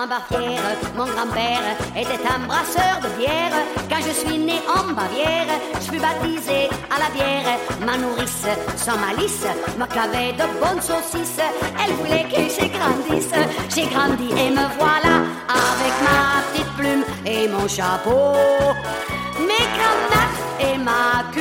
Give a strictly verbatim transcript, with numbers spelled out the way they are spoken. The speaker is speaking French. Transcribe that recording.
Barbière, mon grand-père était un brasseur de bière. Quand je suis né en Bavière, je fus baptisé à la bière. Ma nourrice, sans malice, me clavait de bonnes saucisses. Elle voulait que j'ai grandisse. J'ai grandi et me voilà avec ma petite plume et mon chapeau, mes cravates et ma queue.